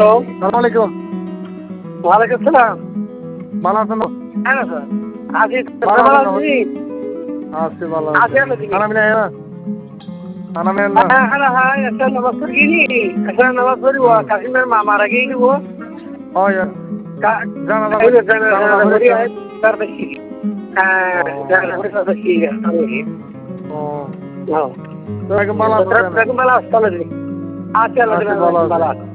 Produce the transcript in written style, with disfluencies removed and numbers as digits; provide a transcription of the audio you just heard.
Hello, সালাম আলাইকুম। ওয়ালাইকুম সালাম। ভালো আছেন? হ্যাঁ না স্যার, আছি। ভালো ভালো আছেন? আছি। আছি ভালো আছি আছি। আমরা দিকে। খানা পিনা না? খানা পিনা না? হ্যাঁ হ্যাঁ হ্যাঁ, একটা নামাজ পড়ি নি, একটা নামাজ পড়ি ও কাশিমের মামার আগেই দিব। হয় জানাজা জানাজা জানাজা পড়ি হয়েছে। আর তার বেশি। হ্যাঁ, জানাজা পড়ি তার বেশি। ও হ্যাঁ। তো এখন ভালো আছেন? বেলা আসতে হবে। আচ্ছা, আছি ভালো আছি। ভালো আছে।